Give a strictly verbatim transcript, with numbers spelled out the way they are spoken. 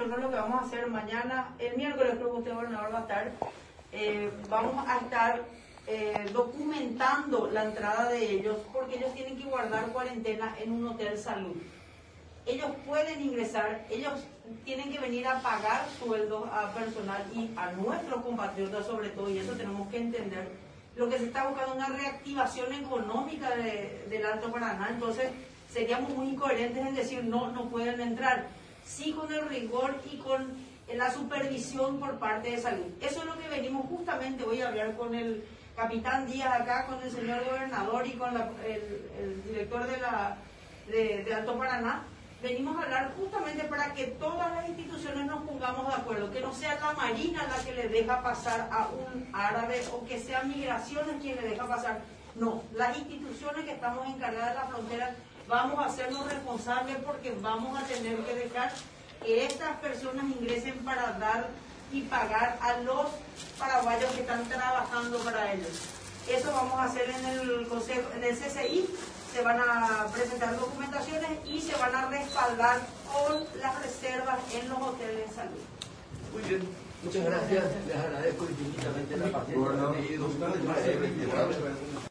nosotros lo que vamos a hacer mañana, el miércoles creo que usted, gobernador, va a estar, eh, vamos a estar eh, documentando la entrada de ellos, porque ellos tienen que guardar cuarentena en un hotel salud. Ellos pueden ingresar, ellos tienen que venir a pagar sueldos a personal y a nuestros compatriotas sobre todo, y eso tenemos que entender. Lo que se está buscando es una reactivación económica de, del Alto Paraná, entonces seríamos muy incoherentes en decir no, no pueden entrar. Sí, con el rigor y con la supervisión por parte de salud. Eso es lo que venimos justamente hoy a hablar con el capitán Díaz acá, con el señor gobernador y con la, el, el director de, la, de, de Alto Paraná. Venimos a hablar justamente para que todas las instituciones nos pongamos de acuerdo, que no sea la Marina la que le deja pasar a un árabe o que sea Migraciones quien le deja pasar. No, las instituciones que estamos encargadas de la frontera vamos a hacernos responsables porque vamos a tener que dejar que estas personas ingresen para dar y pagar a los paraguayos que están trabajando para ellos. Eso vamos a hacer en el consejo, en el C C I. Se van a presentar documentaciones y se van a respaldar con las reservas en los hoteles de salud. Muy bien, muchas gracias. Les agradezco infinitamente la paciencia.